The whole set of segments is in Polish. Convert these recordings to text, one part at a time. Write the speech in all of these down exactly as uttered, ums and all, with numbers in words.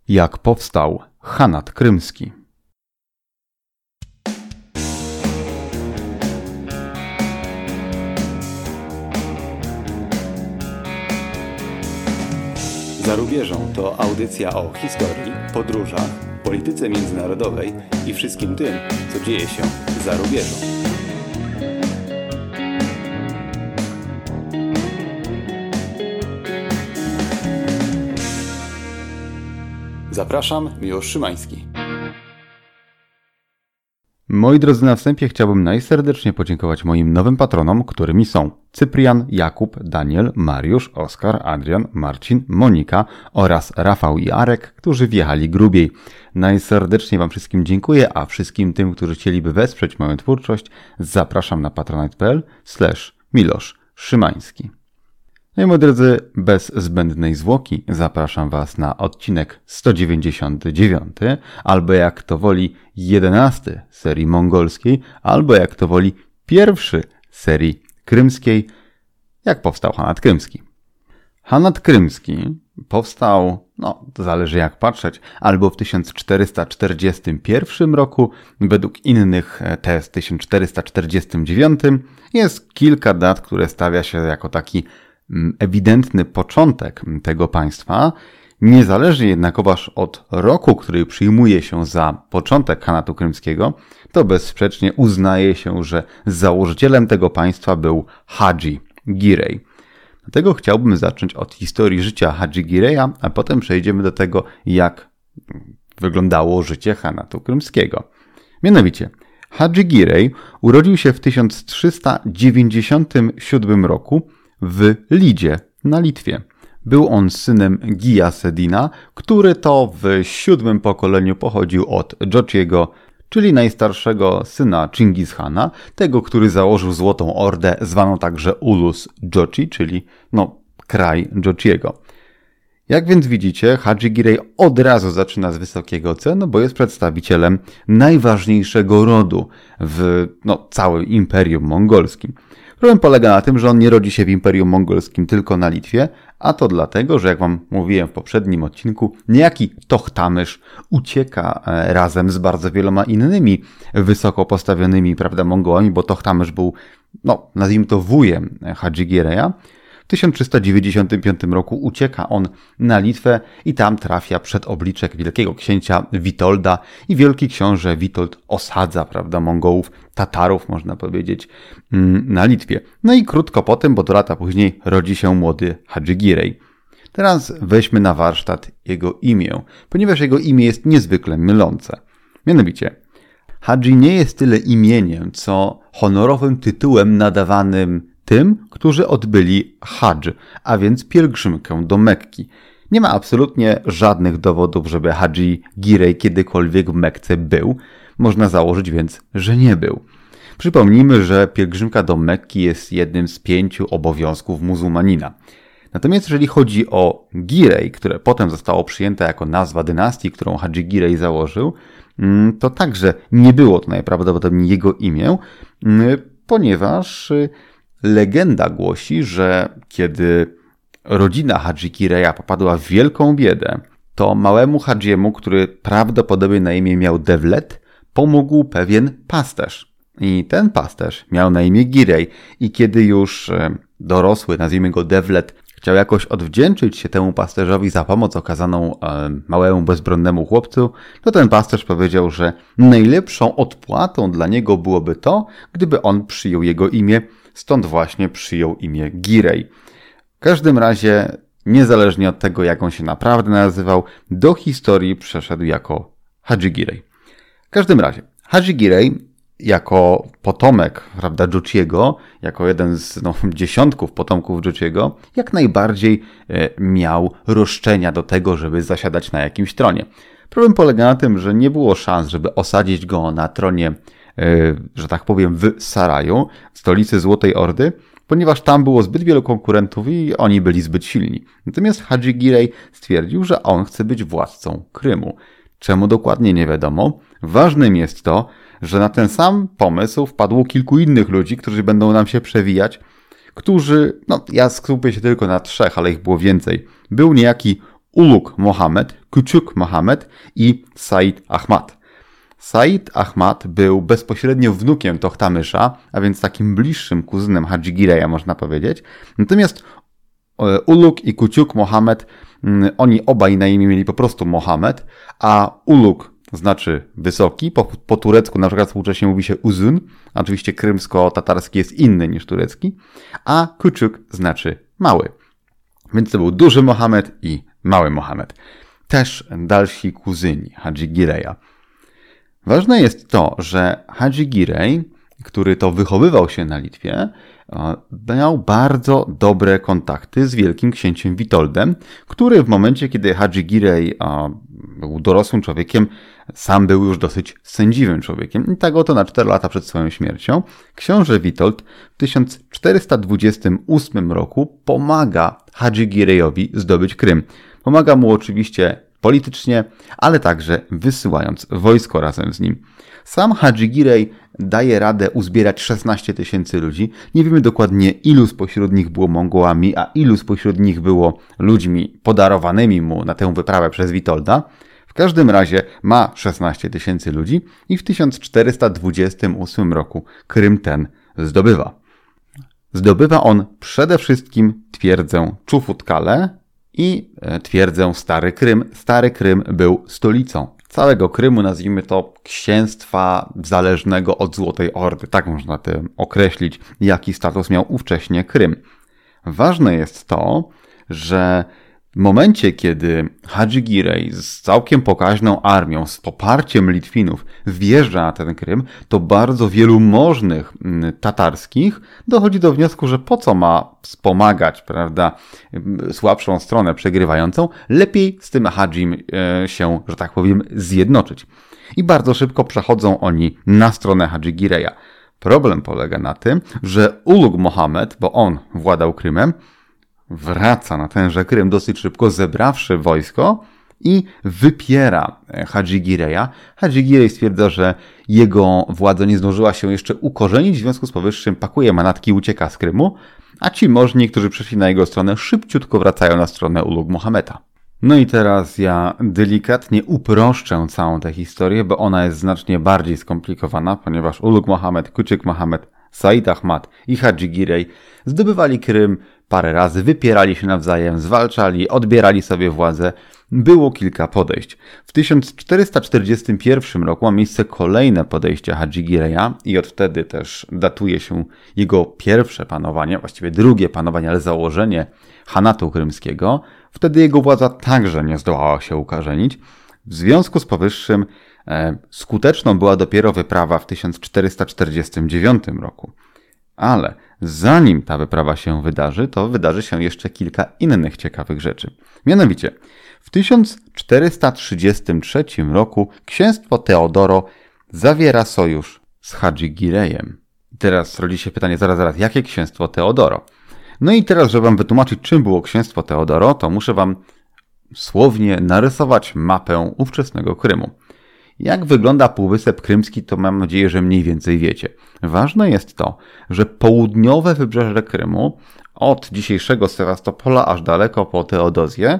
Jak powstał Chanat Krymski. Za rubieżą to audycja o historii, podróżach, polityce międzynarodowej i wszystkim tym, co dzieje się za rubieżą. Zapraszam, Miłosz Szymański. Moi drodzy, na wstępie chciałbym najserdeczniej podziękować moim nowym patronom, którymi są Cyprian, Jakub, Daniel, Mariusz, Oskar, Adrian, Marcin, Monika oraz Rafał i Arek, którzy wjechali grubiej. Najserdeczniej Wam wszystkim dziękuję, a wszystkim tym, którzy chcieliby wesprzeć moją twórczość, zapraszam na patronite.pl slash Miłosz Szymański. No i moi drodzy, bez zbędnej zwłoki zapraszam Was na odcinek sto dziewięćdziesiąty dziewiąty, albo jak to woli jedenasty serii mongolskiej, albo jak to woli pierwszy serii krymskiej, jak powstał Chanat Krymski. Chanat Krymski powstał, no to zależy jak patrzeć, albo w tysiąc czterysta czterdziestym pierwszym roku, według innych tez w tysiąc czterysta czterdziestym dziewiątym. Jest kilka dat, które stawia się jako taki ewidentny początek tego państwa. Niezależnie jednakowoż od roku, który przyjmuje się za początek Chanatu Krymskiego, to bezsprzecznie uznaje się, że założycielem tego państwa był Hadży Girej. Dlatego chciałbym zacząć od historii życia Hadży Gireja, a potem przejdziemy do tego, jak wyglądało życie Chanatu Krymskiego. Mianowicie, Hadży Girej urodził się w tysiąc trzysta dziewięćdziesiątym siódmym roku w Lidzie na Litwie. Był on synem Giyasedina, który to w siódmym pokoleniu pochodził od Dżochiego, czyli najstarszego syna Chingis-Hana, tego, który założył Złotą Ordę, zwaną także Ulus Dżochi, czyli no, kraj Dżochiego. Jak więc widzicie, Hadży Girej od razu zaczyna z wysokiego C, no bo jest przedstawicielem najważniejszego rodu w no, całym Imperium Mongolskim. Problem polega na tym, że on nie rodzi się w Imperium Mongolskim, tylko na Litwie, a to dlatego, że jak Wam mówiłem w poprzednim odcinku, niejaki Tochtamysz ucieka razem z bardzo wieloma innymi wysoko postawionymi, prawda, Mongołami, bo Tochtamysz był, no, nazwijmy to wujem Hadży Gireja. W tysiąc trzysta dziewięćdziesiątym piątym roku ucieka on na Litwę i tam trafia przed obliczek wielkiego księcia Witolda i wielki książę Witold osadza, prawda, Mongołów, Tatarów, można powiedzieć, na Litwie. No i krótko potem, bo do lata później, rodzi się młody Hadży Girej. Teraz weźmy na warsztat jego imię, ponieważ jego imię jest niezwykle mylące. Mianowicie, Hadży nie jest tyle imieniem, co honorowym tytułem nadawanym tym, którzy odbyli hadż, a więc pielgrzymkę do Mekki. Nie ma absolutnie żadnych dowodów, żeby Hadży Girej kiedykolwiek w Mekce był. Można założyć więc, że nie był. Przypomnijmy, że pielgrzymka do Mekki jest jednym z pięciu obowiązków muzułmanina. Natomiast jeżeli chodzi o Girej, które potem zostało przyjęte jako nazwa dynastii, którą Hadży Girej założył, to także nie było to najprawdopodobniej jego imię, ponieważ legenda głosi, że kiedy rodzina Hadży Gireja popadła w wielką biedę, to małemu Hadżyemu, który prawdopodobnie na imię miał Devlet, pomógł pewien pasterz. I ten pasterz miał na imię Girej. I kiedy już dorosły, nazwijmy go Devlet, chciał jakoś odwdzięczyć się temu pasterzowi za pomoc okazaną małemu bezbronnemu chłopcu, to ten pasterz powiedział, że najlepszą odpłatą dla niego byłoby to, gdyby on przyjął jego imię. Stąd właśnie przyjął imię Girej. W każdym razie, niezależnie od tego, jak on się naprawdę nazywał, do historii przeszedł jako Hadży Girej. W każdym razie, Hadży Girej jako potomek, prawda, Dżochiego, jako jeden z no, dziesiątków potomków Dżochiego, jak najbardziej e, miał roszczenia do tego, żeby zasiadać na jakimś tronie. Problem polega na tym, że nie było szans, żeby osadzić go na tronie, że tak powiem, w Saraju, stolicy Złotej Ordy, ponieważ tam było zbyt wielu konkurentów i oni byli zbyt silni. Natomiast Hadży Girej stwierdził, że on chce być władcą Krymu. Czemu dokładnie nie wiadomo. Ważnym jest to, że na ten sam pomysł wpadło kilku innych ludzi, którzy będą nam się przewijać, którzy, no ja skupię się tylko na trzech, ale ich było więcej. Był niejaki Ulugh Mohammed, Küçük Mohammed i Said Ahmad. Said Ahmad był bezpośrednio wnukiem Tohtamysza, a więc takim bliższym kuzynem Hadży Gireja, można powiedzieć. Natomiast Ulugh i Küçük Mohammed, oni obaj na imię mieli po prostu Mohammed, a Ulugh znaczy wysoki, po, po turecku na przykład współcześnie mówi się Uzun, oczywiście krymsko-tatarski jest inny niż turecki, a Küçük znaczy mały. Więc to był duży Mohammed i mały Mohammed. Też dalsi kuzyni Hadży Gireja. Ważne jest to, że Hadży Girej, który to wychowywał się na Litwie, miał bardzo dobre kontakty z wielkim księciem Witoldem, który w momencie, kiedy Hadży Girej był dorosłym człowiekiem, sam był już dosyć sędziwym człowiekiem. I tak oto na cztery lata przed swoją śmiercią książę Witold w tysiąc czterysta dwudziestym ósmym roku pomaga Hadży Girejowi zdobyć Krym. Pomaga mu oczywiście politycznie, ale także wysyłając wojsko razem z nim. Sam Hadży Girej daje radę uzbierać szesnaście tysięcy ludzi. Nie wiemy dokładnie, ilu spośród nich było Mongołami, a ilu spośród nich było ludźmi podarowanymi mu na tę wyprawę przez Witolda. W każdym razie ma szesnaście tysięcy ludzi i w tysiąc czterysta dwudziestym ósmym roku Krym ten zdobywa. Zdobywa on przede wszystkim twierdzę Czufutkale i twierdzę Stary Krym. Stary Krym był stolicą całego Krymu, nazwijmy to księstwa zależnego od Złotej Ordy. Tak można tym określić, jaki status miał ówcześnie Krym. Ważne jest to, że w momencie, kiedy Hadży Girej z całkiem pokaźną armią, z poparciem Litwinów wjeżdża na ten Krym, to bardzo wielu możnych tatarskich dochodzi do wniosku, że po co ma wspomagać, prawda, słabszą stronę przegrywającą, lepiej z tym Hadżim się, że tak powiem, zjednoczyć. I bardzo szybko przechodzą oni na stronę Hadży Gireja. Problem polega na tym, że Ulugh Mohammed, bo on władał Krymem, wraca na tenże Krym dosyć szybko, zebrawszy wojsko i wypiera Hadży Gireja. Hadży Girej stwierdza, że jego władza nie zdążyła się jeszcze ukorzenić, w związku z powyższym pakuje manatki i ucieka z Krymu, a ci możni, którzy przyszli na jego stronę, szybciutko wracają na stronę Ulugh Mohammeda. No i teraz ja delikatnie uproszczę całą tę historię, bo ona jest znacznie bardziej skomplikowana, ponieważ Ulugh Mohammed, Küçük Mohammed, Said Ahmad i Hadży Girej zdobywali Krym parę razy, wypierali się nawzajem, zwalczali, odbierali sobie władzę. Było kilka podejść. W tysiąc czterysta czterdziestym pierwszym roku ma miejsce kolejne podejście Hadży Gireja i od wtedy też datuje się jego pierwsze panowanie, właściwie drugie panowanie, ale założenie Hanatu Krymskiego. Wtedy jego władza także nie zdołała się ukorzenić. W związku z powyższym e, skuteczną była dopiero wyprawa w tysiąc czterysta czterdziestym dziewiątym roku. Ale zanim ta wyprawa się wydarzy, to wydarzy się jeszcze kilka innych ciekawych rzeczy. Mianowicie w tysiąc czterysta trzydziestym trzecim roku księstwo Teodoro zawiera sojusz z Hadży Girejem. Teraz rodzi się pytanie, zaraz, zaraz, jakie księstwo Teodoro? No i teraz, żeby wam wytłumaczyć, czym było księstwo Teodoro, to muszę wam słownie narysować mapę ówczesnego Krymu. Jak wygląda Półwysep Krymski, to mam nadzieję, że mniej więcej wiecie. Ważne jest to, że południowe wybrzeże Krymu, od dzisiejszego Sewastopola aż daleko po Teodozję,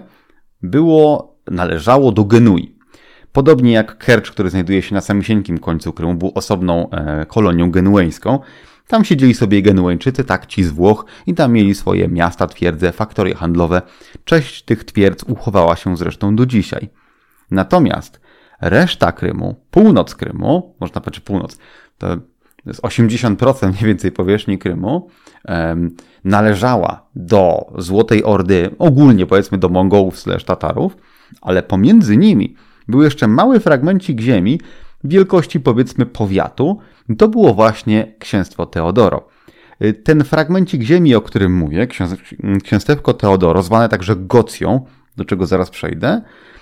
było, należało do Genui. Podobnie jak Kercz, który znajduje się na samysieńkim końcu Krymu, był osobną e, kolonią genueńską. Tam siedzieli sobie Genueńczycy, tak ci z Włoch, i tam mieli swoje miasta, twierdze, faktorie handlowe. Część tych twierdz uchowała się zresztą do dzisiaj. Natomiast reszta Krymu, północ Krymu, można powiedzieć północ, to jest osiemdziesiąt procent mniej więcej powierzchni Krymu, um, należała do Złotej Ordy, ogólnie powiedzmy do Mongołów slash Tatarów, ale pomiędzy nimi był jeszcze mały fragmencik ziemi wielkości powiedzmy powiatu. To było właśnie księstwo Teodoro. Ten fragmencik ziemi, o którym mówię, księstewko Teodoro, zwane także Gocją, do czego zaraz przejdę,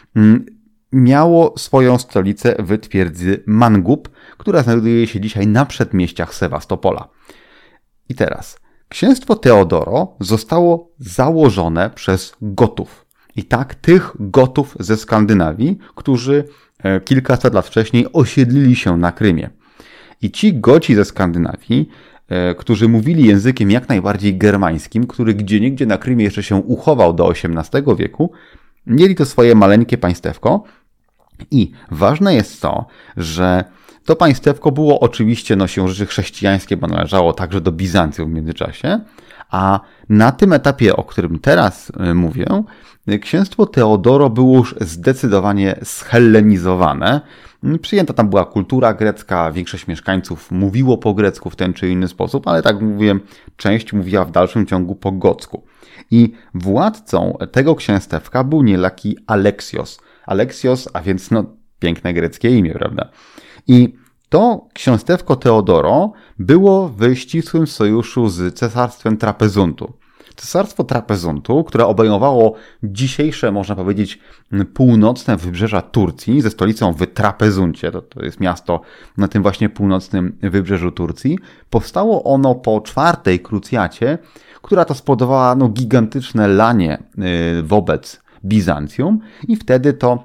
miało swoją stolicę w twierdzy Mangup, która znajduje się dzisiaj na przedmieściach Sewastopola. I teraz, księstwo Teodoro zostało założone przez Gotów. I tak tych Gotów ze Skandynawii, którzy kilkaset lat wcześniej osiedlili się na Krymie. I ci Goci ze Skandynawii, którzy mówili językiem jak najbardziej germańskim, który gdzieniegdzie na Krymie jeszcze się uchował do osiemnastego wieku, Mieli to swoje maleńkie państewko i ważne jest to, że to państewko było oczywiście no, siłą rzeczy chrześcijańskie, bo należało także do Bizancjum w międzyczasie, a na tym etapie, o którym teraz mówię, księstwo Teodoro było już zdecydowanie schellenizowane. Przyjęta tam była kultura grecka, większość mieszkańców mówiło po grecku w ten czy inny sposób, ale tak jak mówiłem, część mówiła w dalszym ciągu po gocku. I władcą tego księstewka był niejaki Aleksios. Aleksios, a więc no piękne greckie imię, prawda? I to księstewko Teodoro było w ścisłym sojuszu z cesarstwem Trapezuntu. Cesarstwo Trapezuntu, które obejmowało dzisiejsze, można powiedzieć, północne wybrzeża Turcji ze stolicą w Trapezuncie, to, to jest miasto na tym właśnie północnym wybrzeżu Turcji, powstało ono po czwartej krucjacie, która to spowodowała no, gigantyczne lanie wobec Bizancjum i wtedy to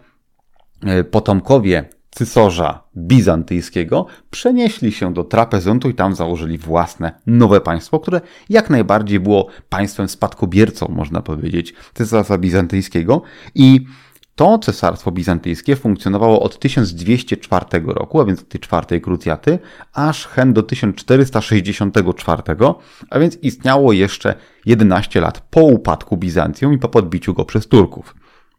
potomkowie cesarza bizantyjskiego przenieśli się do Trapezuntu i tam założyli własne nowe państwo, które jak najbardziej było państwem spadkobiercą, można powiedzieć, cesarstwa bizantyjskiego. I to cesarstwo bizantyjskie funkcjonowało od tysiąc dwieście czwartego roku, a więc od tej czwartej krucjaty, aż hen do tysiąc czterysta sześćdziesiątego czwartego, a więc istniało jeszcze jedenaście lat po upadku Bizancjum i po podbiciu go przez Turków.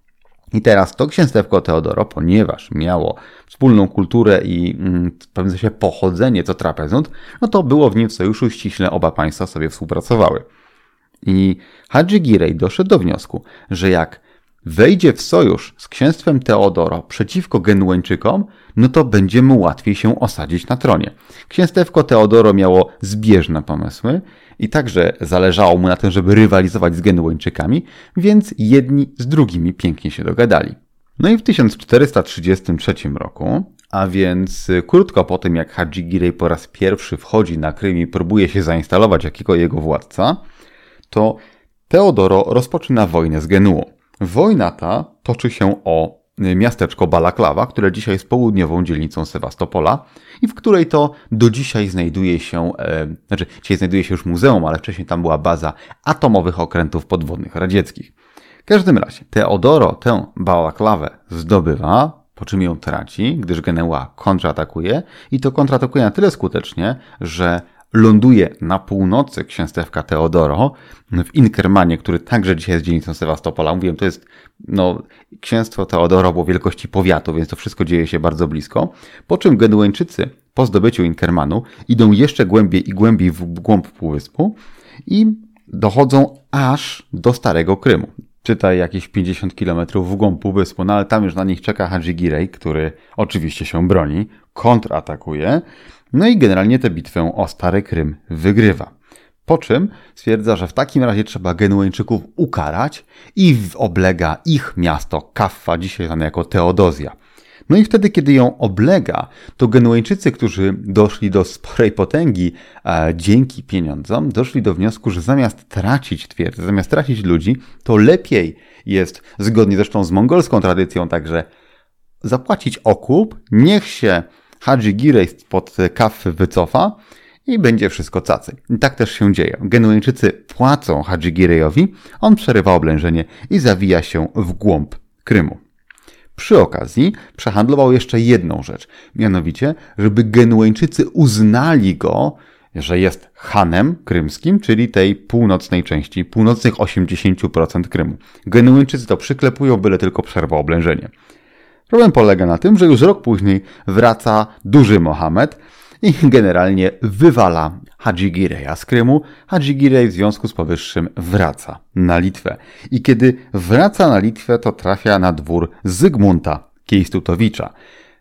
I teraz to księstewko Teodoro, ponieważ miało wspólną kulturę i mm, w pewnym sensie pochodzenie co Trapezunt, no to było w nim w sojuszu ściśle, oba państwa sobie współpracowały. I Hadży Girej doszedł do wniosku, że jak wejdzie w sojusz z księstwem Teodoro przeciwko Genueńczykom, no to będzie mu łatwiej się osadzić na tronie. Księstewko Teodoro miało zbieżne pomysły i także zależało mu na tym, żeby rywalizować z Genueńczykami, więc jedni z drugimi pięknie się dogadali. No i w tysiąc czterysta trzydziestym trzecim roku, a więc krótko po tym, jak Hadży Girej po raz pierwszy wchodzi na Krym i próbuje się zainstalować jakiego jego władca, to Teodoro rozpoczyna wojnę z Genuą. Wojna ta toczy się o miasteczko Balaklawa, które dzisiaj jest południową dzielnicą Sewastopola i w której to do dzisiaj znajduje się, e, znaczy dzisiaj znajduje się już muzeum, ale wcześniej tam była baza atomowych okrętów podwodnych radzieckich. W każdym razie Teodoro tę Balaklawę zdobywa, po czym ją traci, gdyż Genua kontratakuje i to kontratakuje na tyle skutecznie, że ląduje na północy księstewka Teodoro w Inkermanie, który także dzisiaj jest dzielnicą Sewastopola. Mówiłem, to jest no, księstwo Teodoro było wielkości powiatu, więc to wszystko dzieje się bardzo blisko. Po czym Genueńczycy po zdobyciu Inkermanu idą jeszcze głębiej i głębiej w głąb półwyspu i dochodzą aż do Starego Krymu. Czytaj jakieś pięćdziesiąt kilometrów w głąb półwyspu, no ale tam już na nich czeka Hadży Girej, który oczywiście się broni, kontratakuje. No i generalnie tę bitwę o Stary Krym wygrywa. Po czym stwierdza, że w takim razie trzeba Genueńczyków ukarać i oblega ich miasto Kaffa, dzisiaj znane jako Teodozja. No i wtedy, kiedy ją oblega, to Genueńczycy, którzy doszli do sporej potęgi e, dzięki pieniądzom, doszli do wniosku, że zamiast tracić twierdzę, zamiast tracić ludzi, to lepiej jest, zgodnie zresztą z mongolską tradycją, także zapłacić okup, niech się Hadży Girej spod Kaffy wycofa i będzie wszystko cacy. I tak też się dzieje. Genueńczycy płacą Hadży Girejowi, on przerywa oblężenie i zawija się w głąb Krymu. Przy okazji przehandlował jeszcze jedną rzecz, mianowicie, żeby Genueńczycy uznali go, że jest hanem krymskim, czyli tej północnej części, północnych osiemdziesiąt procent Krymu. Genueńczycy to przyklepują, byle tylko przerwa oblężenie. Problem polega na tym, że już rok później wraca duży Mohamed i generalnie wywala Hadży Gireja z Krymu. Hadży Girej w związku z powyższym wraca na Litwę. I kiedy wraca na Litwę, to trafia na dwór Zygmunta Kiejstutowicza.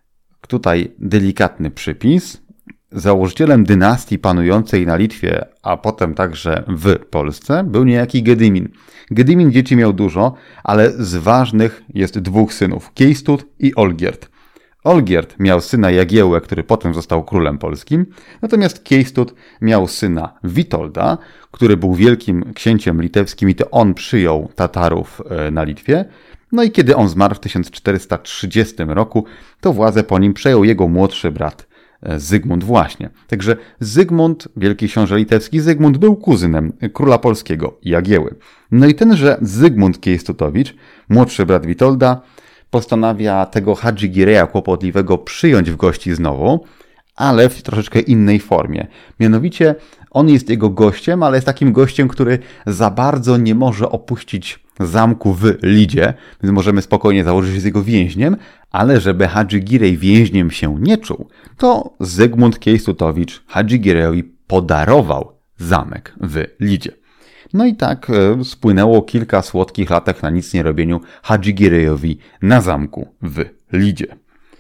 Tutaj delikatny przypis. Założycielem dynastii panującej na Litwie, a potem także w Polsce, był niejaki Gedymin. Gedymin dzieci miał dużo, ale z ważnych jest dwóch synów, Kiejstut i Olgierd. Olgierd miał syna Jagiełłę, który potem został królem polskim, natomiast Kiejstut miał syna Witolda, który był wielkim księciem litewskim i to on przyjął Tatarów na Litwie. No i kiedy on zmarł w tysiąc czterysta trzydziestym roku, to władzę po nim przejął jego młodszy brat Zygmunt właśnie. Także Zygmunt, wielki książę litewski Zygmunt, był kuzynem króla polskiego Jagieły. No i tenże Zygmunt Kiejstutowicz, młodszy brat Witolda, postanawia tego Hadżygireja kłopotliwego przyjąć w gości znowu, ale w troszeczkę innej formie. Mianowicie on jest jego gościem, ale jest takim gościem, który za bardzo nie może opuścić zamku w Lidzie, więc możemy spokojnie założyć, że jest jego więźniem, ale żeby Hadżygirej więźniem się nie czuł, to Zygmunt Kiejstutowicz Hadżygirejowi podarował zamek w Lidzie. No i tak e, spłynęło kilka słodkich latek na nic nie robieniu Hadżygirejowi na zamku w Lidzie.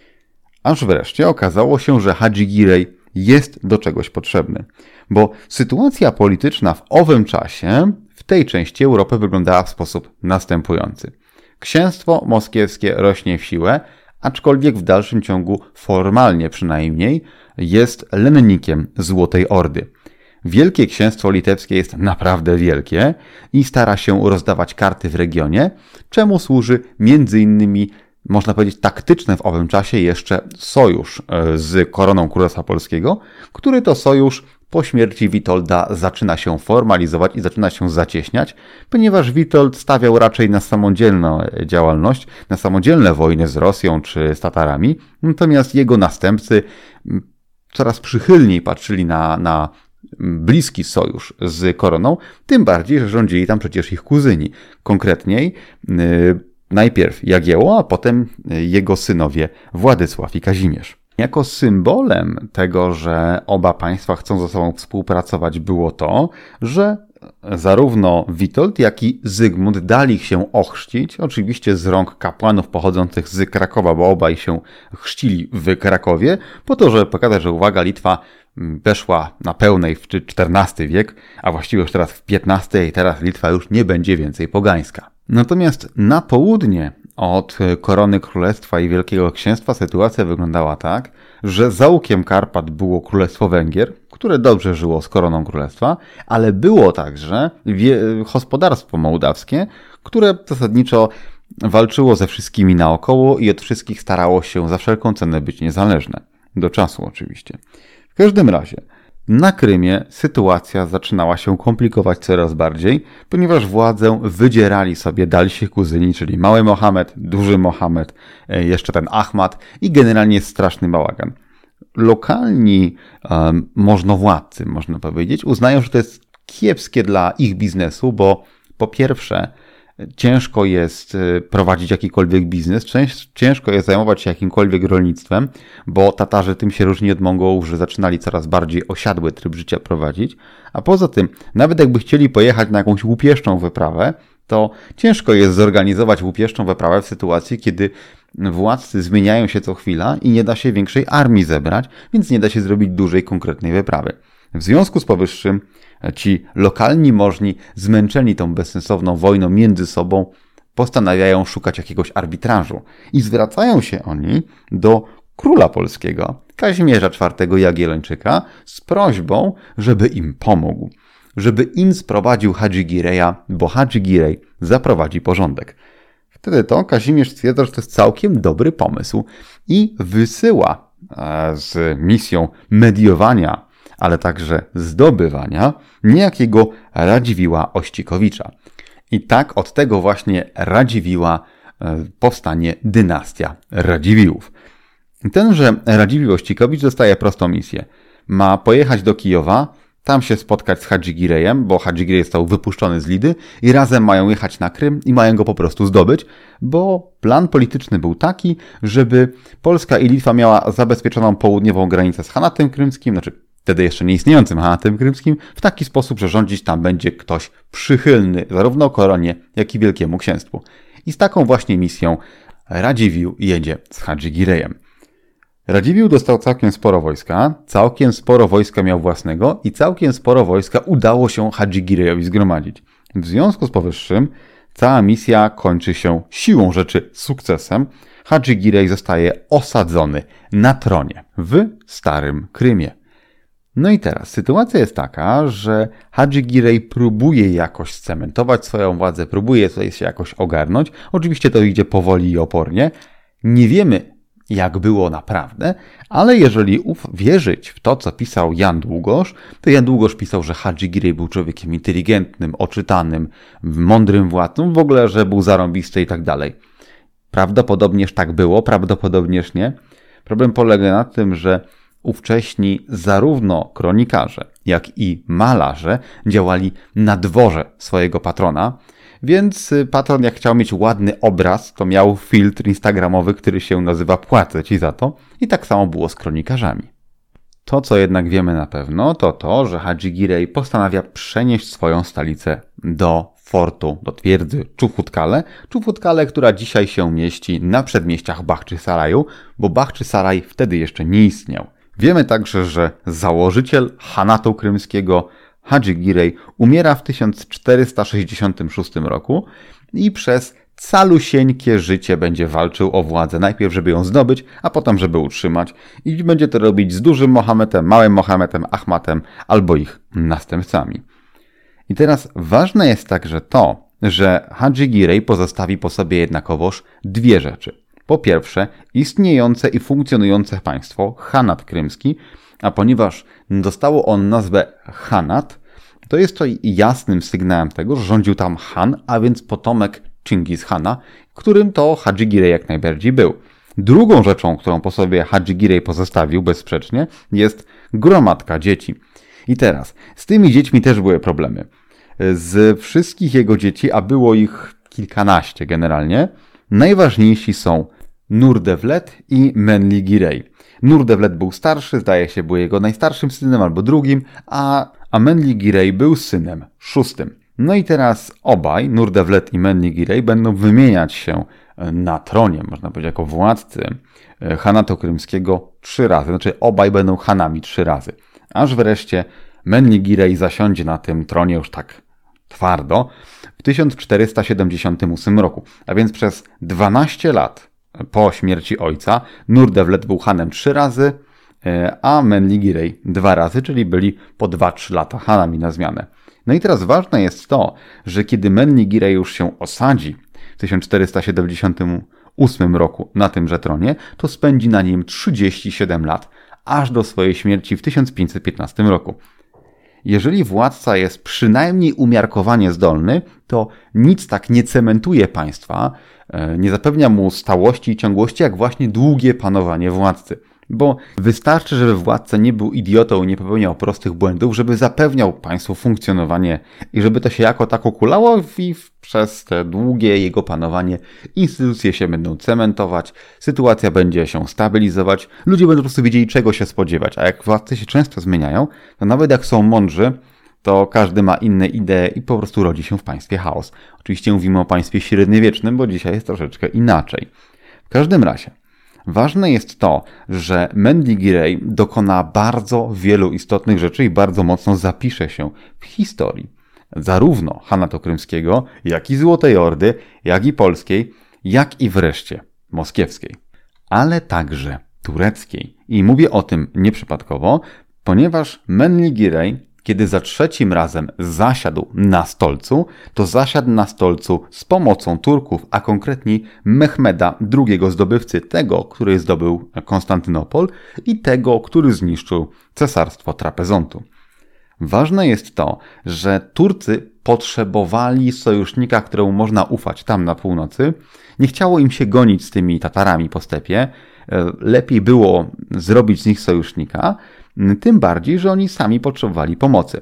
Aż wreszcie okazało się, że Hadżygirej jest do czegoś potrzebny, bo sytuacja polityczna w owym czasie w tej części Europy wyglądała w sposób następujący. Księstwo moskiewskie rośnie w siłę, aczkolwiek w dalszym ciągu formalnie przynajmniej jest lennikiem Złotej Ordy. Wielkie Księstwo Litewskie jest naprawdę wielkie i stara się rozdawać karty w regionie, czemu służy między innymi, można powiedzieć, taktyczny w owym czasie jeszcze sojusz z koroną Królestwa Polskiego, który to sojusz po śmierci Witolda zaczyna się formalizować i zaczyna się zacieśniać, ponieważ Witold stawiał raczej na samodzielną działalność, na samodzielne wojny z Rosją czy z Tatarami, natomiast jego następcy coraz przychylniej patrzyli na, na bliski sojusz z koroną, tym bardziej, że rządzili tam przecież ich kuzyni. Konkretniej yy, najpierw Jagiełło, a potem jego synowie Władysław i Kazimierz. Jako symbolem tego, że oba państwa chcą ze sobą współpracować, było to, że zarówno Witold, jak i Zygmunt dali się ochrzcić, oczywiście z rąk kapłanów pochodzących z Krakowa, bo obaj się chrzcili w Krakowie, po to, żeby pokazać, że uwaga, Litwa weszła na pełnej w czternasty wiek, a właściwie już teraz w piętnasty i teraz Litwa już nie będzie więcej pogańska. Natomiast na południe od korony królestwa i Wielkiego Księstwa sytuacja wyglądała tak, że zaułkiem Karpat było Królestwo Węgier, które dobrze żyło z koroną królestwa, ale było także gospodarstwo mołdawskie, które zasadniczo walczyło ze wszystkimi naokoło i od wszystkich starało się za wszelką cenę być niezależne. Do czasu oczywiście. W każdym razie na Krymie sytuacja zaczynała się komplikować coraz bardziej, ponieważ władzę wydzierali sobie dalsi kuzyni, czyli Mały Mohamed, Duży Mohamed, jeszcze ten Ahmad i generalnie straszny bałagan. Lokalni um, możnowładcy, można powiedzieć, uznają, że to jest kiepskie dla ich biznesu, bo po pierwsze ciężko jest prowadzić jakikolwiek biznes, ciężko jest zajmować się jakimkolwiek rolnictwem, bo Tatarzy tym się różni od Mongołów, że zaczynali coraz bardziej osiadły tryb życia prowadzić, a poza tym, nawet jakby chcieli pojechać na jakąś łupieszczą wyprawę, to ciężko jest zorganizować łupieszczą wyprawę w sytuacji, kiedy władcy zmieniają się co chwila i nie da się większej armii zebrać, więc nie da się zrobić dużej, konkretnej wyprawy. W związku z powyższym ci lokalni możni, zmęczeni tą bezsensowną wojną między sobą, postanawiają szukać jakiegoś arbitrażu i zwracają się oni do króla polskiego, Kazimierza czwartego Jagiellończyka, z prośbą, żeby im pomógł, żeby im sprowadził Hadżygireja, bo Hadżygirej zaprowadzi porządek. Wtedy to Kazimierz stwierdza, że to jest całkiem dobry pomysł i wysyła z misją mediowania, ale także zdobywania niejakiego Radziwiła Ościkowicza. I tak od tego właśnie Radziwiła powstanie dynastia Radziwiłłów. Tenże Radziwiłł Ościkowicz dostaje prostą misję. Ma pojechać do Kijowa, tam się spotkać z Hadżygirejem, bo Hadżygirej został wypuszczony z Lidy i razem mają jechać na Krym i mają go po prostu zdobyć, bo plan polityczny był taki, żeby Polska i Litwa miała zabezpieczoną południową granicę z Hanatem Krymskim, znaczy wtedy jeszcze nieistniejącym Hanatem Krymskim, w taki sposób, że rządzić tam będzie ktoś przychylny zarówno koronie, jak i Wielkiemu Księstwu. I z taką właśnie misją Radziwiłł jedzie z Hadżygirejem. Radziwiłł dostał całkiem sporo wojska, całkiem sporo wojska miał własnego i całkiem sporo wojska udało się Hadżygirejowi zgromadzić. W związku z powyższym cała misja kończy się siłą rzeczy sukcesem. Hadżygirej zostaje osadzony na tronie w Starym Krymie. No i teraz sytuacja jest taka, że Hadżygirej próbuje jakoś scementować swoją władzę, próbuje tutaj się jakoś ogarnąć. Oczywiście to idzie powoli i opornie. Nie wiemy, jak było naprawdę, ale jeżeli uf wierzyć w to, co pisał Jan Długosz, to Jan Długosz pisał, że Hadży Girej był człowiekiem inteligentnym, oczytanym, mądrym władcą, w ogóle, że był zarąbisty i tak dalej. Prawdopodobnież tak było, prawdopodobnież nie. Problem polega na tym, że ówcześni zarówno kronikarze, jak i malarze działali na dworze swojego patrona, więc patron jak chciał mieć ładny obraz, to miał filtr instagramowy, który się nazywa płacę ci za to i tak samo było z kronikarzami. To, co jednak wiemy na pewno, to to, że Hadży Girej postanawia przenieść swoją stolicę do fortu, do twierdzy Czufutkale. Czufutkale, która dzisiaj się mieści na przedmieściach Bachczysaraju, bo Bachczysaraj wtedy jeszcze nie istniał. Wiemy także, że założyciel Hanatu Krymskiego Hadży Girej umiera w tysiąc czterysta sześćdziesiątym szóstym roku i przez calusieńkie życie będzie walczył o władzę. Najpierw, żeby ją zdobyć, a potem, żeby utrzymać. I będzie to robić z dużym Mohametem, małym Mohametem, Ahmatem albo ich następcami. I teraz ważne jest także to, że Hadży Girej pozostawi po sobie jednakowoż dwie rzeczy. Po pierwsze, istniejące i funkcjonujące państwo, Hanat Krymski, a ponieważ dostało on nazwę Hanat, to jest to jasnym sygnałem tego, że rządził tam Han, a więc potomek Chingis Hana, którym to Hadży Girej jak najbardziej był. Drugą rzeczą, którą po sobie Hadży Girej pozostawił bezsprzecznie, jest gromadka dzieci. I teraz, z tymi dziećmi też były problemy. Z wszystkich jego dzieci, a było ich kilkanaście generalnie, najważniejsi są Nurdevlet i Menli Girej. Nurdevlet był starszy, zdaje się, był jego najstarszym synem albo drugim, a, a Menli Girej był synem szóstym. No i teraz obaj, Nurdevlet i Menli Girej, będą wymieniać się na tronie, można powiedzieć, jako władcy Hanatu Krymskiego trzy razy. Znaczy obaj będą Hanami trzy razy. Aż wreszcie Menli Girej zasiądzie na tym tronie już tak twardo w tysiąc czterysta siedemdziesiątym ósmym roku. A więc przez dwanaście lat po śmierci ojca Nurdevlet był Hanem trzy razy, a Menli Girej dwa razy, czyli byli po dwa trzy lata Hanami na zmianę. No i teraz ważne jest to, że kiedy Menli Girej już się osadzi w tysiąc czterysta siedemdziesiątym ósmym roku na tymże tronie, to spędzi na nim trzydzieści siedem lat, aż do swojej śmierci w tysiąc pięćset piętnastym roku. Jeżeli władca jest przynajmniej umiarkowanie zdolny, to nic tak nie cementuje państwa, nie zapewnia mu stałości i ciągłości, jak właśnie długie panowanie władcy. Bo wystarczy, żeby władca nie był idiotą i nie popełniał prostych błędów, żeby zapewniał państwu funkcjonowanie i żeby to się jako tako kulało i przez te długie jego panowanie instytucje się będą cementować, sytuacja będzie się stabilizować, ludzie będą po prostu wiedzieli, czego się spodziewać. A jak władcy się często zmieniają, to nawet jak są mądrzy, to każdy ma inne idee i po prostu rodzi się w państwie chaos. Oczywiście mówimy o państwie średniowiecznym, bo dzisiaj jest troszeczkę inaczej. W każdym razie ważne jest to, że Menli Girej dokona bardzo wielu istotnych rzeczy i bardzo mocno zapisze się w historii zarówno Hanatu Krymskiego, jak i Złotej Ordy, jak i polskiej, jak i wreszcie moskiewskiej, ale także tureckiej. I mówię o tym nieprzypadkowo, ponieważ Menli Girej, kiedy za trzecim razem zasiadł na stolcu, to zasiadł na stolcu z pomocą Turków, a konkretnie Mehmeda, drugiego zdobywcy, tego, który zdobył Konstantynopol i tego, który zniszczył cesarstwo Trapezontu. Ważne jest to, że Turcy potrzebowali sojusznika, któremu można ufać tam na północy. Nie chciało im się gonić z tymi Tatarami po stepie. Lepiej było zrobić z nich sojusznika, tym bardziej, że oni sami potrzebowali pomocy.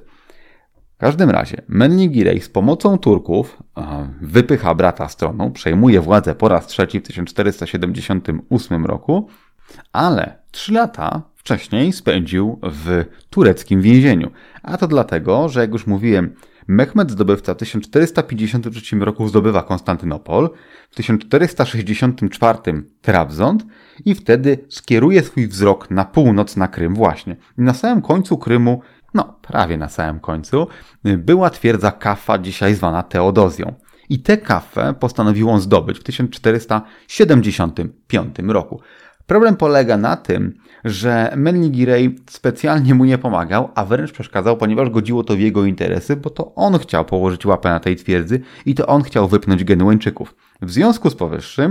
W każdym razie Menli Girej z pomocą Turków wypycha brata z tronu, przejmuje władzę po raz trzeci w tysiąc czterysta siedemdziesiątym ósmym roku, ale trzy lata wcześniej spędził w tureckim więzieniu. A to dlatego, że jak już mówiłem, Mehmed zdobywca w tysiąc czterysta pięćdziesiątym trzecim roku zdobywa Konstantynopol, w tysiąc czterysta sześćdziesiątym czwartym Trabzont i wtedy skieruje swój wzrok na północ, na Krym właśnie. I na samym końcu Krymu, no prawie na samym końcu, była twierdza Kafa, dzisiaj zwana Teodozją. I tę Kafę postanowił on zdobyć w tysiąc czterysta siedemdziesiątym piątym roku. Problem polega na tym, że Menli Girej specjalnie mu nie pomagał, a wręcz przeszkadzał, ponieważ godziło to w jego interesy, bo to on chciał położyć łapę na tej twierdzy i to on chciał wypchnąć Genueńczyków. W związku z powyższym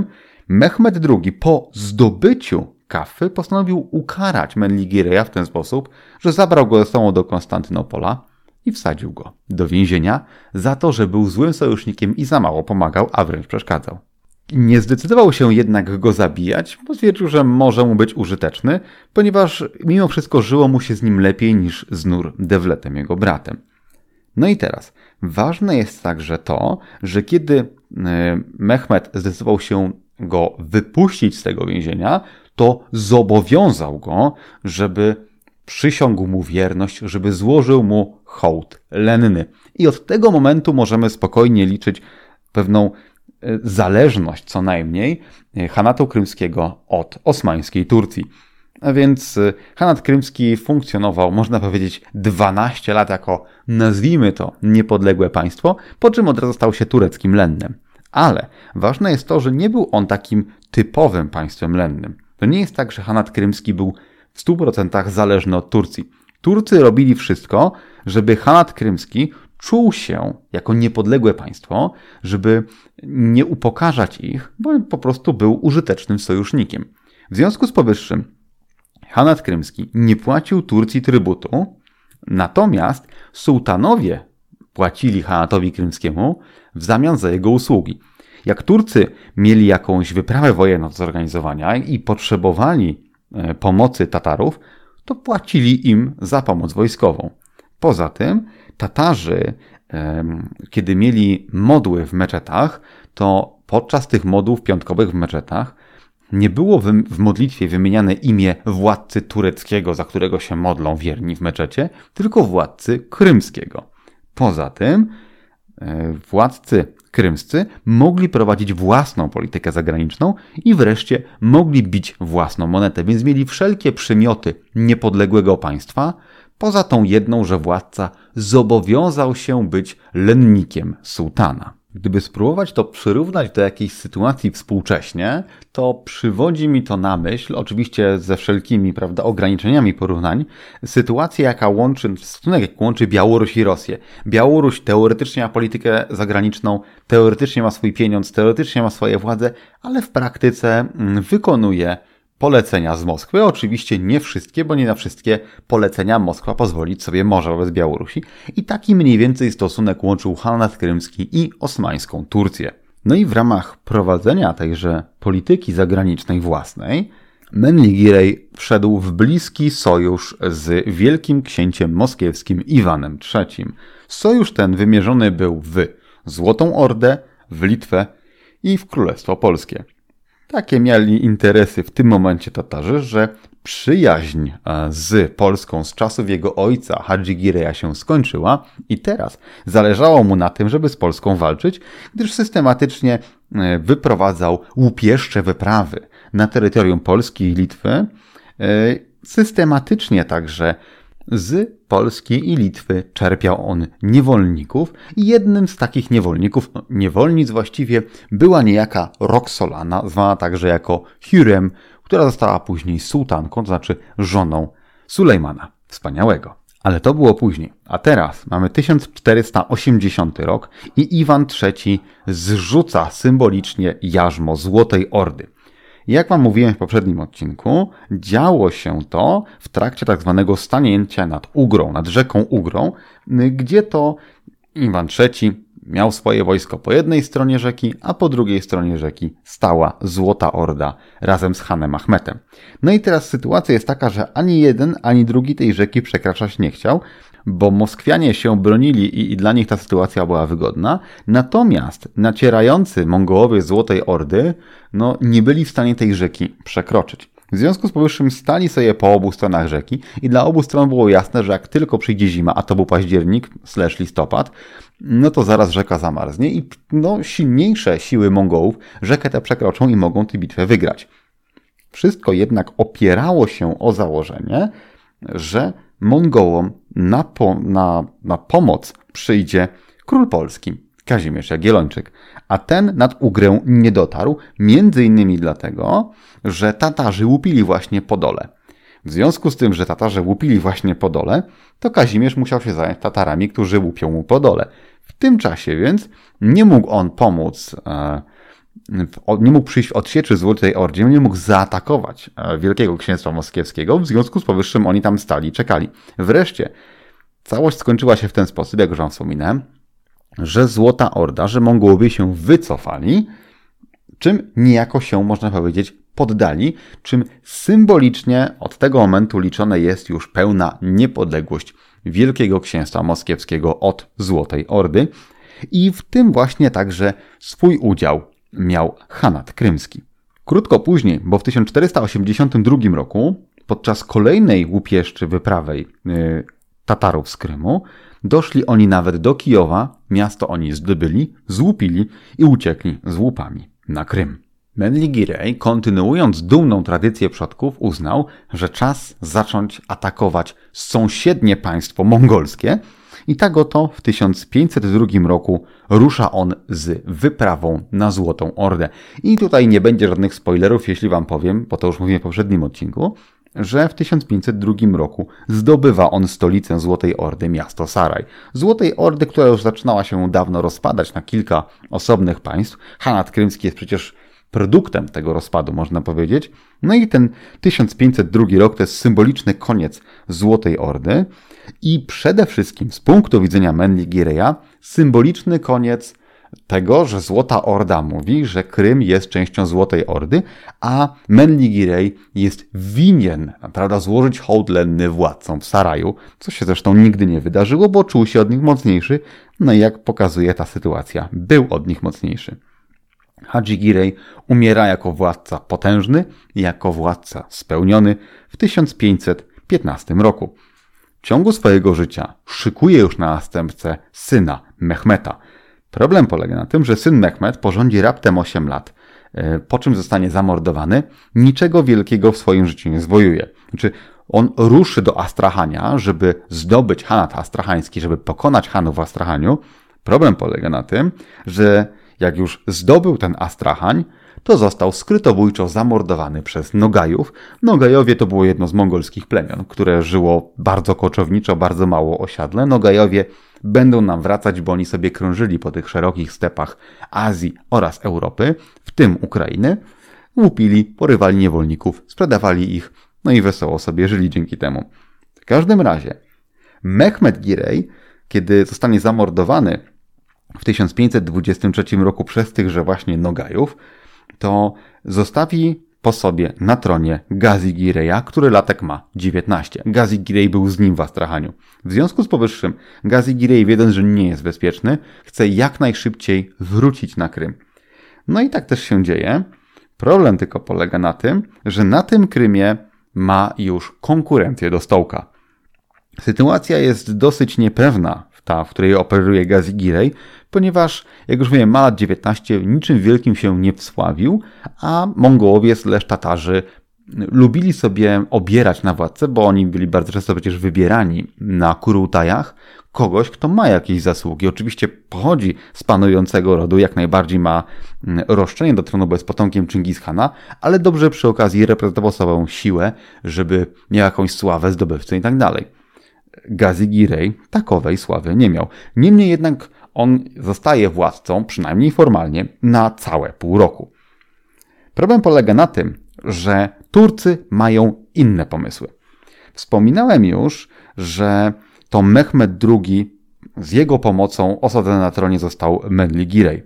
Mehmed drugi po zdobyciu Kaffy postanowił ukarać Menligireja w ten sposób, że zabrał go ze sobą do Konstantynopola i wsadził go do więzienia za to, że był złym sojusznikiem i za mało pomagał, a wręcz przeszkadzał. Nie zdecydował się jednak go zabijać, bo stwierdził, że może mu być użyteczny, ponieważ mimo wszystko żyło mu się z nim lepiej niż z Nur-Devletem, jego bratem. No i teraz, ważne jest także to, że kiedy Mehmed zdecydował się go wypuścić z tego więzienia, to zobowiązał go, żeby przysiągł mu wierność, żeby złożył mu hołd lenny. I od tego momentu możemy spokojnie liczyć pewną zależność co najmniej Hanatu Krymskiego od osmańskiej Turcji. A więc Hanat Krymski funkcjonował, można powiedzieć, dwanaście lat jako, nazwijmy to, niepodległe państwo, po czym od razu stał się tureckim lennem. Ale ważne jest to, że nie był on takim typowym państwem lennym. To nie jest tak, że Hanat Krymski był w stu procentach zależny od Turcji. Turcy robili wszystko, żeby Hanat Krymski czuł się jako niepodległe państwo, żeby nie upokarzać ich, bo po prostu był użytecznym sojusznikiem. W związku z powyższym Hanat Krymski nie płacił Turcji trybutu, natomiast sułtanowie płacili Hanatowi Krymskiemu w zamian za jego usługi. Jak Turcy mieli jakąś wyprawę wojenną do zorganizowania i potrzebowali pomocy Tatarów, to płacili im za pomoc wojskową. Poza tym Tatarzy, kiedy mieli modły w meczetach, to podczas tych modłów piątkowych w meczetach nie było w modlitwie wymieniane imię władcy tureckiego, za którego się modlą wierni w meczecie, tylko władcy krymskiego. Poza tym władcy krymscy mogli prowadzić własną politykę zagraniczną i wreszcie mogli bić własną monetę, więc mieli wszelkie przymioty niepodległego państwa, poza tą jedną, że władca zobowiązał się być lennikiem sułtana. Gdyby spróbować to przyrównać do jakiejś sytuacji współcześnie, to przywodzi mi to na myśl, oczywiście ze wszelkimi, prawda, ograniczeniami porównań, sytuację, jaka łączy, stosunek, jak łączy Białoruś i Rosję. Białoruś teoretycznie ma politykę zagraniczną, teoretycznie ma swój pieniądz, teoretycznie ma swoje władze, ale w praktyce wykonuje polecenia z Moskwy. Oczywiście nie wszystkie, bo nie na wszystkie polecenia Moskwa pozwolić sobie może wobec Białorusi. I taki mniej więcej stosunek łączył Hanat Krymski i osmańską Turcję. No i w ramach prowadzenia tejże polityki zagranicznej własnej, Menligirej wszedł w bliski sojusz z wielkim księciem moskiewskim Iwanem trzecim. Sojusz ten wymierzony był w Złotą Ordę, w Litwę i w Królestwo Polskie. Takie mieli interesy w tym momencie Tatarzy, że przyjaźń z Polską z czasów jego ojca Hadżygireja się skończyła i teraz zależało mu na tym, żeby z Polską walczyć, gdyż systematycznie wyprowadzał łupieszcze wyprawy na terytorium Polski i Litwy, systematycznie także z Polski i Litwy czerpiał on niewolników i jednym z takich niewolników, no, niewolnic właściwie, była niejaka Roxolana, zwana także jako Hürrem, która została później sułtanką, to znaczy żoną Sulejmana Wspaniałego. Ale to było później. A teraz mamy tysiąc czterysta osiemdziesiąty rok i Iwan trzeci zrzuca symbolicznie jarzmo Złotej Ordy. Jak wam mówiłem w poprzednim odcinku, działo się to w trakcie tak zwanego stanięcia nad Ugrą, nad rzeką Ugrą, gdzie to Iwan trzeci miał swoje wojsko po jednej stronie rzeki, a po drugiej stronie rzeki stała Złota Orda razem z Hanem Achmetem. No i teraz sytuacja jest taka, że ani jeden, ani drugi tej rzeki przekraczać nie chciał, bo Moskwianie się bronili i, i dla nich ta sytuacja była wygodna, natomiast nacierający Mongołowie Złotej Ordy no, nie byli w stanie tej rzeki przekroczyć. W związku z powyższym stali sobie po obu stronach rzeki i dla obu stron było jasne, że jak tylko przyjdzie zima, a to był październik slash listopad, no to zaraz rzeka zamarznie i no, silniejsze siły Mongołów rzekę tę przekroczą i mogą tę bitwę wygrać. Wszystko jednak opierało się o założenie, że Mongołom na, po, na, na pomoc przyjdzie król polski, Kazimierz Jagiellończyk, a ten nad Ugrę nie dotarł, między innymi dlatego, że Tatarzy łupili właśnie Podole. W związku z tym, że Tatarzy łupili właśnie Podole, to Kazimierz musiał się zająć Tatarami, którzy łupią mu Podole. W tym czasie więc nie mógł on pomóc e, nie mógł przyjść w odsieczy Złotej Ordzie, nie mógł zaatakować Wielkiego Księstwa Moskiewskiego, w związku z powyższym oni tam stali, czekali. Wreszcie całość skończyła się w ten sposób, jak już wam wspominałem, że Złota Orda, że Mongołowie się wycofali, czym niejako się, można powiedzieć, poddali, czym symbolicznie od tego momentu liczona jest już pełna niepodległość Wielkiego Księstwa Moskiewskiego od Złotej Ordy i w tym właśnie także swój udział miał Hanat Krymski. Krótko później, bo w tysiąc czterysta osiemdziesiątym drugim roku, podczas kolejnej łupieszczy wyprawej yy, Tatarów z Krymu, doszli oni nawet do Kijowa, miasto oni zdobyli, złupili i uciekli z łupami na Krym. Menli-Girej, kontynuując dumną tradycję przodków, uznał, że czas zacząć atakować sąsiednie państwo mongolskie i tak oto w tysiąc pięćset drugim roku rusza on z wyprawą na Złotą Ordę. I tutaj nie będzie żadnych spoilerów, jeśli wam powiem, bo to już mówiłem w poprzednim odcinku, że w tysiąc pięćset drugim roku zdobywa on stolicę Złotej Ordy, miasto Saraj. Złotej Ordy, która już zaczynała się dawno rozpadać na kilka osobnych państw. Hanat Krymski jest przecież produktem tego rozpadu, można powiedzieć. No i ten tysiąc pięćset drugi rok to jest symboliczny koniec Złotej Ordy i przede wszystkim z punktu widzenia Menli-Gireja symboliczny koniec tego, że Złota Orda mówi, że Krym jest częścią Złotej Ordy, a Menli-Girej jest winien, prawda, złożyć hołd lenny władcom w Saraju, co się zresztą nigdy nie wydarzyło, bo czuł się od nich mocniejszy, no i jak pokazuje ta sytuacja, był od nich mocniejszy. Hadży Girej umiera jako władca potężny i jako władca spełniony w tysiąc pięćset piętnastym roku. W ciągu swojego życia szykuje już na następcę syna Mehmeta. Problem polega na tym, że syn Mehmet porządzi raptem osiem lat, po czym zostanie zamordowany, niczego wielkiego w swoim życiu nie zwojuje. Znaczy, on ruszy do Astrachania, żeby zdobyć Hanat Astrachański, żeby pokonać Hanów w Astrachaniu. Problem polega na tym, że jak już zdobył ten Astrachań, to został skrytobójczo zamordowany przez Nogajów. Nogajowie to było jedno z mongolskich plemion, które żyło bardzo koczowniczo, bardzo mało osiadle. Nogajowie będą nam wracać, bo oni sobie krążyli po tych szerokich stepach Azji oraz Europy, w tym Ukrainy, łupili, porywali niewolników, sprzedawali ich, no i wesoło sobie żyli dzięki temu. W każdym razie Mehmet Girej, kiedy zostanie zamordowany w tysiąc pięćset dwudziestym trzecim roku przez tychże właśnie Nogajów, to zostawi po sobie na tronie Gazi Gireja, który latek ma dziewiętnaście. Gazi Girej był z nim w Astrachaniu. W związku z powyższym Gazi Girej, wiedząc, że nie jest bezpieczny, chce jak najszybciej wrócić na Krym. No i tak też się dzieje. Problem tylko polega na tym, że na tym Krymie ma już konkurencję do stołka. Sytuacja jest dosyć niepewna, ta, w której operuje Gazi Girej, ponieważ, jak już wiem, ma lat dziewiętnaście, niczym wielkim się nie wsławił, a Mongołowie slash Tatarzy lubili sobie obierać na władcę, bo oni byli bardzo często przecież wybierani na kurultajach kogoś, kto ma jakieś zasługi. Oczywiście pochodzi z panującego rodu, jak najbardziej ma roszczenie do tronu, bo jest potomkiem Czingis-Hana, ale dobrze przy okazji reprezentował swoją siłę, żeby miał jakąś sławę zdobywcy i tak dalej. Gazi Girej takowej sławy nie miał. Niemniej jednak on zostaje władcą, przynajmniej formalnie, na całe pół roku. Problem polega na tym, że Turcy mają inne pomysły. Wspominałem już, że to Mehmet drugi z jego pomocą osadzony na tronie został Menli-Girej,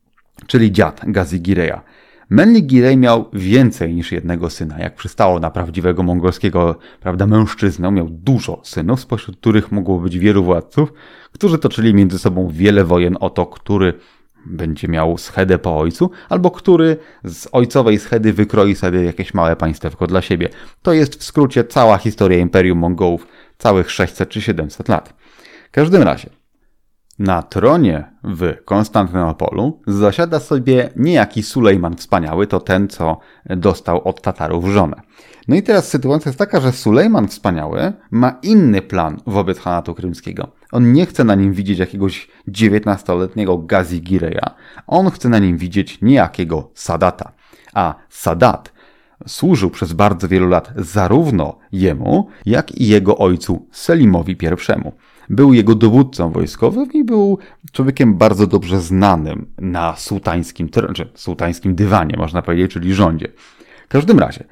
czyli dziad Gazi Gireja. Menli-Girej miał więcej niż jednego syna, jak przystało na prawdziwego mongolskiego, prawda, mężczyznę. Miał dużo synów, spośród których mogło być wielu władców, którzy toczyli między sobą wiele wojen o to, który będzie miał schedę po ojcu, albo który z ojcowej schedy wykroi sobie jakieś małe państewko dla siebie. To jest w skrócie cała historia Imperium Mongołów, całych sześćset czy siedemset lat. W każdym razie, na tronie w Konstantynopolu zasiada sobie niejaki Sulejman Wspaniały, to ten, co dostał od Tatarów żonę. No i teraz sytuacja jest taka, że Sulejman Wspaniały ma inny plan wobec Hanatu Krymskiego. On nie chce na nim widzieć jakiegoś dziewiętnastoletniego Gazi Gireja, on chce na nim widzieć niejakiego Sadata. A Sadat służył przez bardzo wielu lat zarówno jemu, jak i jego ojcu Selimowi pierwszemu. Był jego dowódcą wojskowym i był człowiekiem bardzo dobrze znanym na sułtańskim, czy sułtańskim dywanie, można powiedzieć, czyli rządzie. W każdym razie,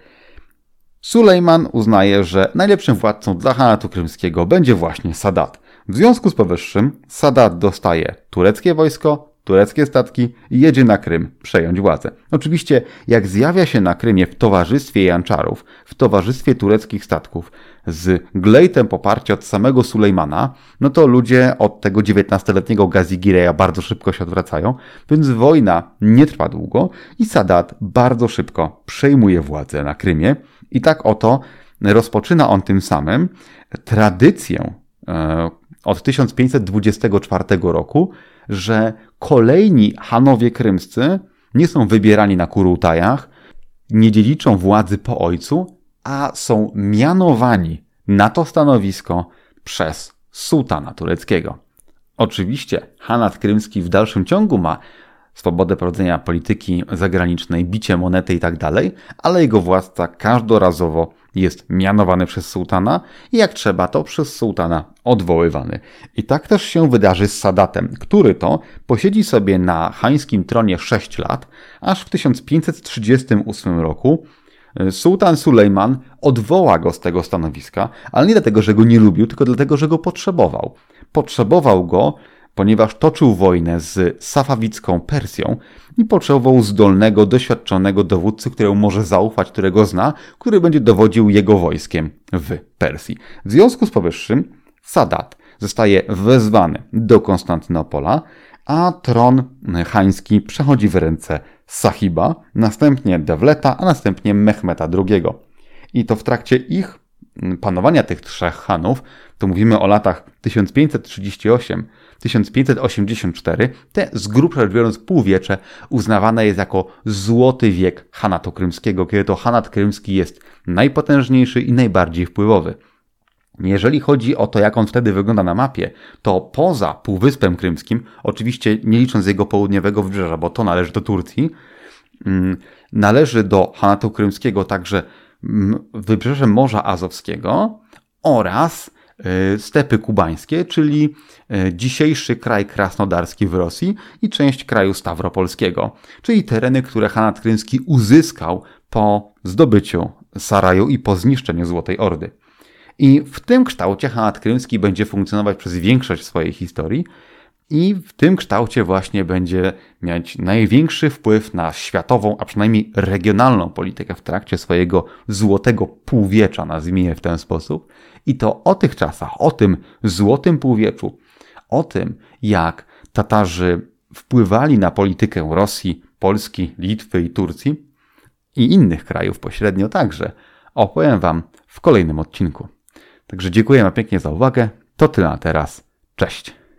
Sulejman uznaje, że najlepszym władcą dla Hanatu Krymskiego będzie właśnie Sadat. W związku z powyższym Sadat dostaje tureckie wojsko, tureckie statki i jedzie na Krym przejąć władzę. Oczywiście jak zjawia się na Krymie w towarzystwie Janczarów, w towarzystwie tureckich statków, z glejtem poparcia od samego Sulejmana, no to ludzie od tego dziewiętnastoletniego Gazigireja bardzo szybko się odwracają, więc wojna nie trwa długo i Sadat bardzo szybko przejmuje władzę na Krymie i tak oto rozpoczyna on tym samym tradycję e, od tysiąc pięćset dwudziestego czwartego roku, że kolejni Hanowie krymscy nie są wybierani na kurultajach, nie dziedziczą władzy po ojcu, a są mianowani na to stanowisko przez sułtana tureckiego. Oczywiście Hanat krymski w dalszym ciągu ma swobodę prowadzenia polityki zagranicznej, bicie monety i tak dalej, ale jego władca każdorazowo jest mianowany przez sułtana i jak trzeba, to przez sułtana odwoływany. I tak też się wydarzy z Sadatem, który to posiedzi sobie na chańskim tronie sześć lat, aż w tysiąc pięćset trzydziestym ósmym roku sułtan Sulejman odwoła go z tego stanowiska, ale nie dlatego, że go nie lubił, tylko dlatego, że go potrzebował. Potrzebował go, ponieważ toczył wojnę z safawicką Persją i potrzebował zdolnego, doświadczonego dowódcy, któremu może zaufać, którego zna, który będzie dowodził jego wojskiem w Persji. W związku z powyższym Sadat zostaje wezwany do Konstantynopola, a tron chański przechodzi w ręce Sahiba, następnie Devleta, a następnie Mehmeta drugiego. I to w trakcie ich panowania tych trzech Hanów, to mówimy o latach tysiąc pięćset trzydziesty ósmy do tysiąc pięćset osiemdziesiątego czwartego, te z grubsza rzecz biorąc półwiecze uznawane jest jako złoty wiek Hanatu krymskiego, kiedy to Hanat krymski jest najpotężniejszy i najbardziej wpływowy. Jeżeli chodzi o to, jak on wtedy wygląda na mapie, to poza Półwyspem Krymskim, oczywiście nie licząc jego południowego wybrzeża, bo to należy do Turcji, należy do Hanatu krymskiego także wybrzeże Morza Azowskiego oraz stepy kubańskie, czyli dzisiejszy kraj krasnodarski w Rosji i część kraju stawropolskiego, czyli tereny, które Hanat krymski uzyskał po zdobyciu Saraju i po zniszczeniu Złotej Ordy. I w tym kształcie Hanat krymski będzie funkcjonować przez większość swojej historii i w tym kształcie właśnie będzie mieć największy wpływ na światową, a przynajmniej regionalną politykę w trakcie swojego złotego półwiecza, nazwijmy w ten sposób. I to o tych czasach, o tym złotym półwieczu, o tym, jak Tatarzy wpływali na politykę Rosji, Polski, Litwy i Turcji i innych krajów pośrednio także, opowiem Wam w kolejnym odcinku. Także dziękuję pięknie za uwagę. To tyle na teraz. Cześć.